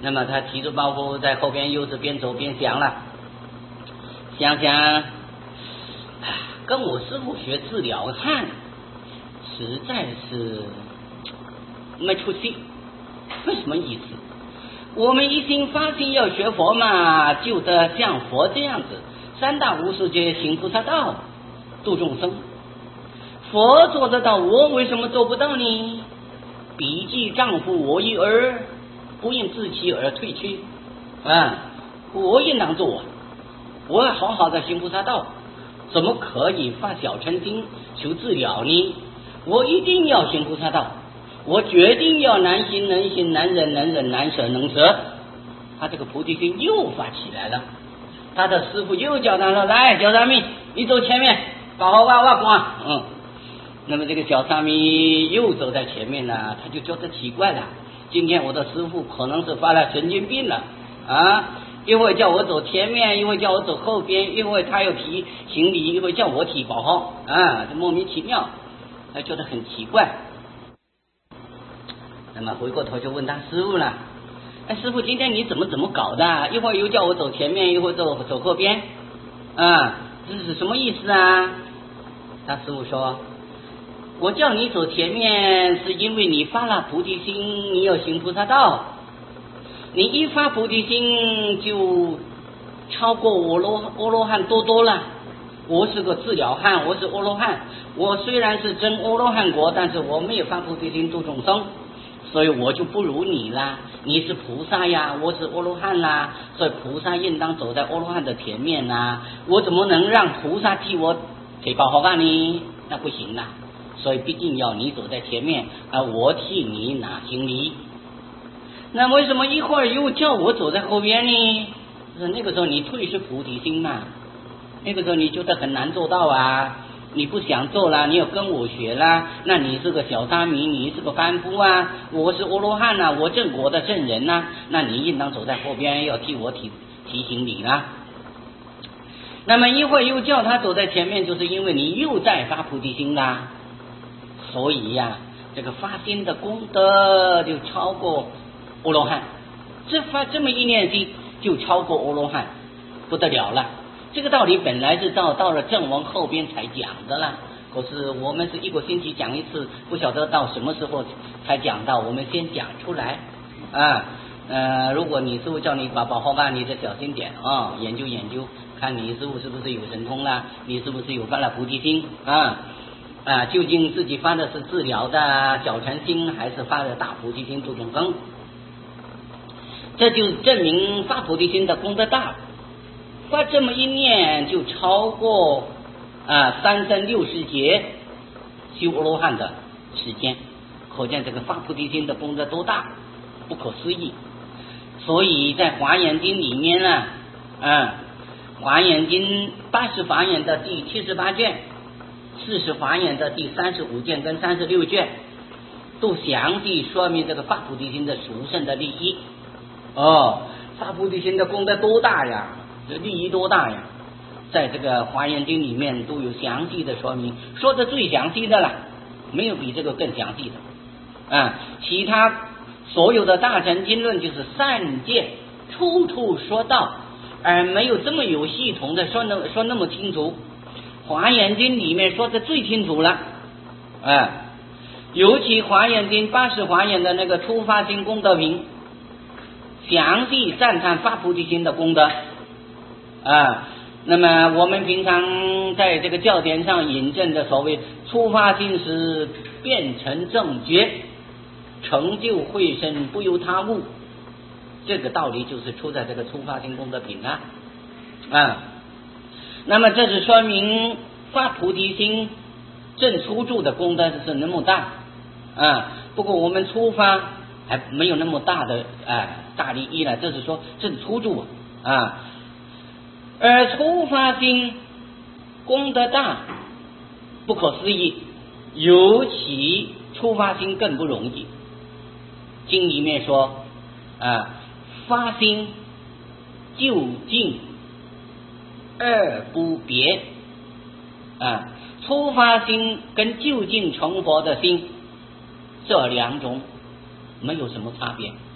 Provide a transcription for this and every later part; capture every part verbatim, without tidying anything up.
那么他提着包袱在后边又是边走边想了，想想跟我师父学治疗汉实在是没出息，没什么意思。我们一心发心要学佛嘛，就得像佛这样子，三大无世界行菩萨道，度众生。佛做得到，我为什么做不到呢？彼既丈夫我一儿，不因自欺而退去啊！我应当做啊！我要好好的行菩萨道，怎么可以发小乘心求治疗呢？我一定要行菩萨道，我决定要难行能行，难忍能忍，难舍能舍。他这个菩提心又发起来了。他的师父又叫他说：“来，小沙弥，你走前面，把好娃娃光。”嗯，那么这个小沙弥又走在前面呢，他就觉得奇怪了。今天我的师父可能是发了神经病了啊！一会叫我走前面，一会叫我走后边，一会他又提行李，一会叫我提包号啊，这莫名其妙，他觉得很奇怪。那么回过头就问他师父了：“哎，师父，今天你怎么怎么搞的？一会儿又叫我走前面，一会儿走走后边，啊，这是什么意思啊？”他师父说：“我叫你走前面，是因为你发了菩提心，你要行菩萨道。你一发菩提心，就超过我罗阿罗汉多多了。我是个治疗汉，我是阿罗汉。我虽然是真阿罗汉国，但是我没有发菩提心度众生，所以我就不如你啦。你是菩萨呀，我是阿罗汉啦，所以菩萨应当走在阿罗汉的前面啦。我怎么能让菩萨替我给报好干呢？那不行啦。所以毕竟要你走在前面，而我替你拿行李。那为什么一会儿又叫我走在后边呢？那个时候你退是菩提心嘛，那个时候你觉得很难做到啊，你不想做啦，你要跟我学啦，那你是个小沙弥，你是个凡夫啊，我是阿罗汉啊，我正果的正人啊，那你应当走在后边，要替我提提行李啦。那么一会儿又叫他走在前面，就是因为你又在发菩提心啦。所以呀、啊，这个发心的功德就超过阿罗汉，这发这么一念心就超过阿罗汉，不得了了。这个道理本来是到到了正文后边才讲的啦，可是我们是一个星期讲一次，不晓得到什么时候才讲到，我们先讲出来啊。呃，如果你师父叫你把把号办，你得小心点啊，研究研究，看你师父是不是有神通啦，你是不是有发了菩提心啊？啊，究竟自己发的是治疗的小乘心，还是发的大菩提心度众生？这就证明发菩提心的功德大，发这么一念就超过啊三生六世劫修阿罗汉的时间，可见这个发菩提心的功德多大，不可思议。所以在华严经里面呢，啊，华严经八十法眼的第七十八卷，四十法眼的第三十五卷跟三十六卷，都详细说明这个发菩提心的殊胜的利益。哦，发菩提心的功德多大呀，这利益多大呀，在这个华严经里面都有详细的说明，说的最详细的了，没有比这个更详细的啊。其他所有的大乘经论就是散见，处处说道，而没有这么有系统的说那说那么清楚。华严经里面说的最清楚了，啊，尤其华严经八十华严的那个初发心功德品，详细赞叹发菩提心的功德啊。那么我们平常在这个教典上引证的所谓初发心时变成正觉，成就慧身不由他物，这个道理就是出在这个初发心功德品啊啊。那么这是说明发菩提心正初住的功德是那么大啊。不过我们初发还没有那么大的啊大利益了，这是说正初住啊。而初发心功德大不可思议，尤其初发心更不容易。经里面说啊，发心究竟二不别啊，初发心跟究竟成佛的心这两种没有什么差别。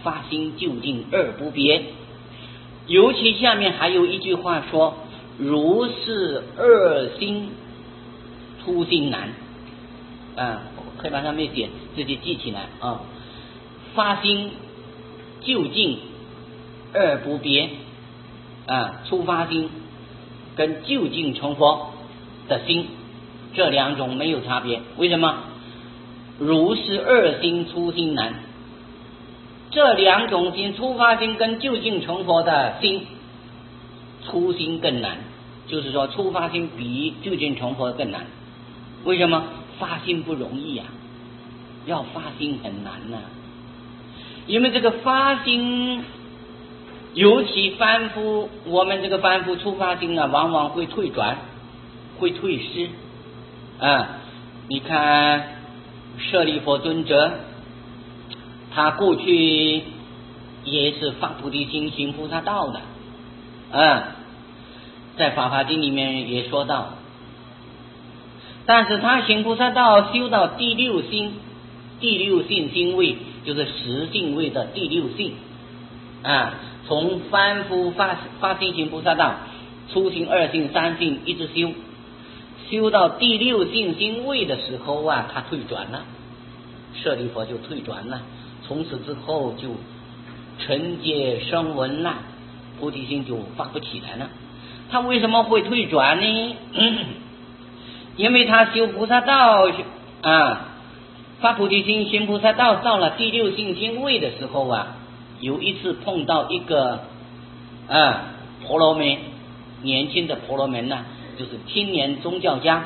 发心究竟二不别。尤其下面还有一句话说，如是二心初心难啊，黑板上面写，自己记起来啊。发心究竟二不别啊，初发心跟究竟成佛的心这两种没有差别。为什么？如是二心初心难，这两种心，初发心跟究竟成佛的心，初心更难，就是说初发心比究竟成佛更难。为什么？发心不容易呀、啊，要发心很难呐、啊。因为这个发心，尤其凡夫，我们这个凡夫初发心啊，往往会退转，会退失啊。你看舍利弗尊者，他过去也是发菩提心行菩萨道的啊，在法华经里面也说到，但是他行菩萨道修到第六性，第六性心位就是十性位的第六性啊，从凡夫发发心行菩萨道，初性、二性、三性一直修，修到第六性心位的时候啊，他退转了，舍利弗就退转了，从此之后就纯洁声闻了，菩提心就发不起来了。他为什么会退转呢？因为他修菩萨道啊，发菩提心行菩萨道，到了第六性心位的时候啊，有一次碰到一个啊婆罗门，年轻的婆罗门呐、啊，就是青年宗教家。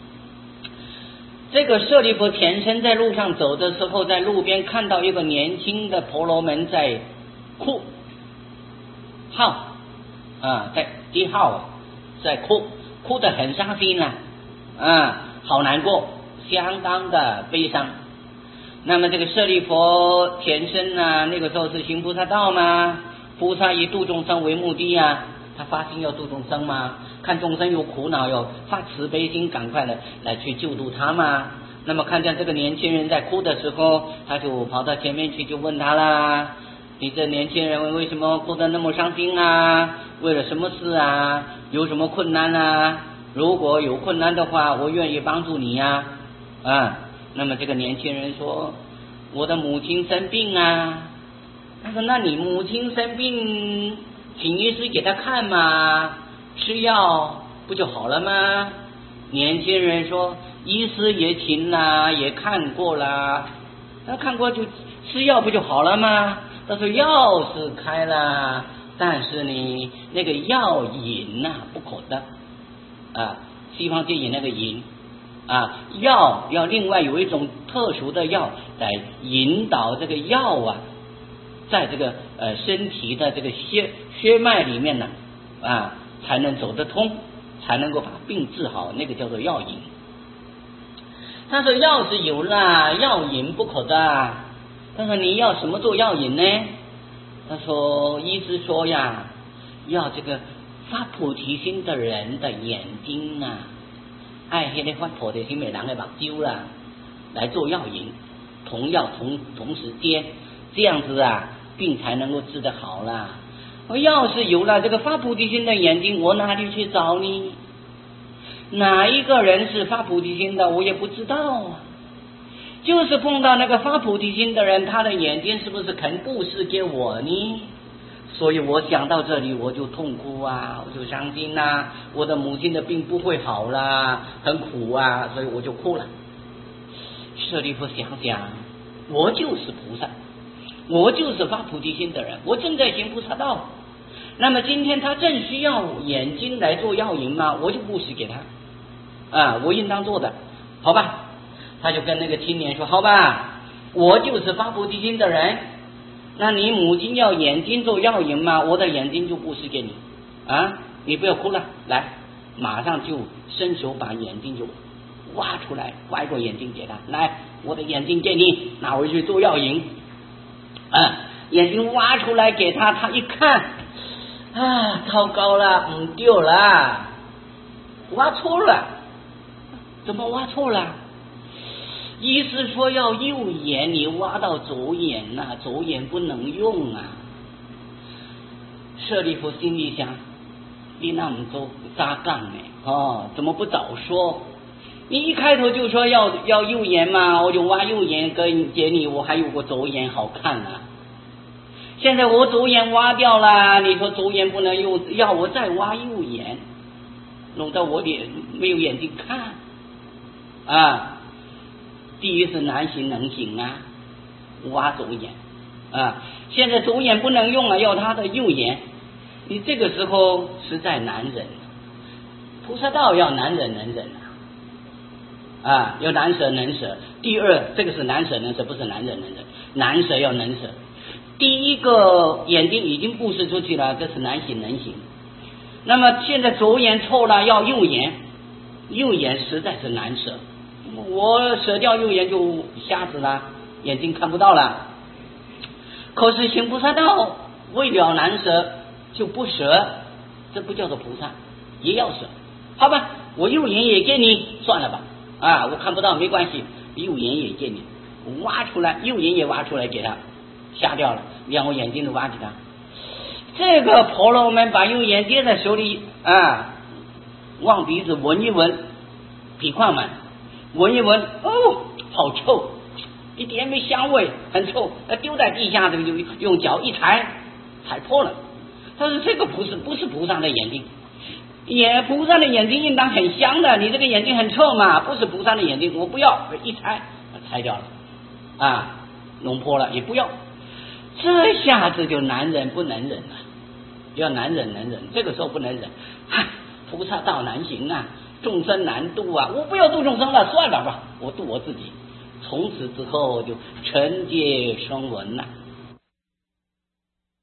这个舍利弗前身在路上走的时候，在路边看到一个年轻的婆罗门在哭号啊，在低号啊，在哭，哭得很伤心啊，啊，好难过，相当的悲伤。那么这个舍利弗前身啊，那个时候是行菩萨道嘛，菩萨以度众生为目的啊，他发心要度众生嘛，看众生有苦恼，要发慈悲心，赶快的来去救度他嘛。那么看见这个年轻人在哭的时候，他就跑到前面去，就问他啦：你这年轻人为什么哭得那么伤心啊？为了什么事啊？有什么困难啊？如果有困难的话，我愿意帮助你呀、啊。啊，那么这个年轻人说：我的母亲生病啊。他说：那你母亲生病，请医师给他看嘛，吃药不就好了吗？年轻人说：医师也请啦，也看过啦，那看过就吃药不就好了吗？他说：药是开了，但是呢，那个药引呐、啊、不可的啊，西方戒引那个引啊，药要另外有一种特殊的药来引导这个药啊，在这个呃身体的这个血血脉里面呢啊，才能走得通，才能够把病治好，那个叫做药引。他说：药是有啦，药引不可的。他说：你要什么做药引呢？他说：医师说呀，要这个发菩提心的人的眼睛啊，爱那个发菩提心的人的目睭啦，来做药引，同药同同时间，这样子啊，病才能够治得好啦。我要是有了这个发菩提心的眼睛，我哪里去找呢？哪一个人是发菩提心的，我也不知道啊。就是碰到那个发菩提心的人，他的眼睛是不是肯布施给我呢？所以我想到这里，我就痛哭啊，我就伤心啊，我的母亲的病不会好啦，很苦啊，所以我就哭了。舍利弗想想，我就是菩萨，我就是发菩提心的人，我正在行菩萨道。那么今天他正需要眼睛来做药引嘛，我就布施给他啊，我应当做的，好吧？他就跟那个青年说：好吧，我就是发菩提心的人，那你母亲要眼睛做药引嘛，我的眼睛就布施给你啊，你不要哭了，来，马上就伸手把眼睛就挖出来，挖一个眼睛给他，来，我的眼睛给你，拿回去做药引啊，眼睛挖出来给他，他一看啊，糟糕了，唔对了，挖错了，怎么挖错了？ 意思说要右眼，你挖到左眼呐、啊，左眼不能用啊。舍利弗心里想，你那么多渣杠呢？哦，怎么不早说？你一开头就说要要右眼嘛，我就挖右眼跟给你，我还有个左眼好看啊。现在我左眼挖掉了，你说左眼不能用，要我再挖右眼，弄得我脸没有眼睛看啊。第一是难行能行啊，挖左眼啊，现在左眼不能用了，要他的右眼，你这个时候实在难忍。菩萨道要难忍能忍啊，啊，要难舍能舍。第二，这个是难舍能舍，不是难忍能忍，难舍要能舍。第一个眼睛已经布施出去了，这是难行能行。那么现在左眼错了，要右眼，右眼实在是难舍。我舍掉右眼就瞎子了，眼睛看不到了。可是行菩萨道为了难舍就不舍，这不叫做菩萨，也要舍。好吧，我右眼也给你，算了吧，啊，我看不到没关系，右眼也给你，挖出来，右眼也挖出来给他，瞎掉了，连我眼睛都挖给他。这个婆罗门把右眼捏在手里啊，往鼻子闻一闻，比况们闻一闻，哦，好臭，一点没香味，很臭，丢在地下，这个就用脚一踩，踩破了。他说这个不是不是菩萨的眼睛，眼菩萨的眼睛应当很香的，你这个眼睛很臭嘛，不是菩萨的眼睛，我不要，一踩拆掉了，啊，弄破了也不要。这下子就难忍不能忍了，要难忍能忍，这个时候不能忍，唉，菩萨道难行啊，众生难度啊，我不要度众生了，算了吧，我度我自己。从此之后就承接声闻了。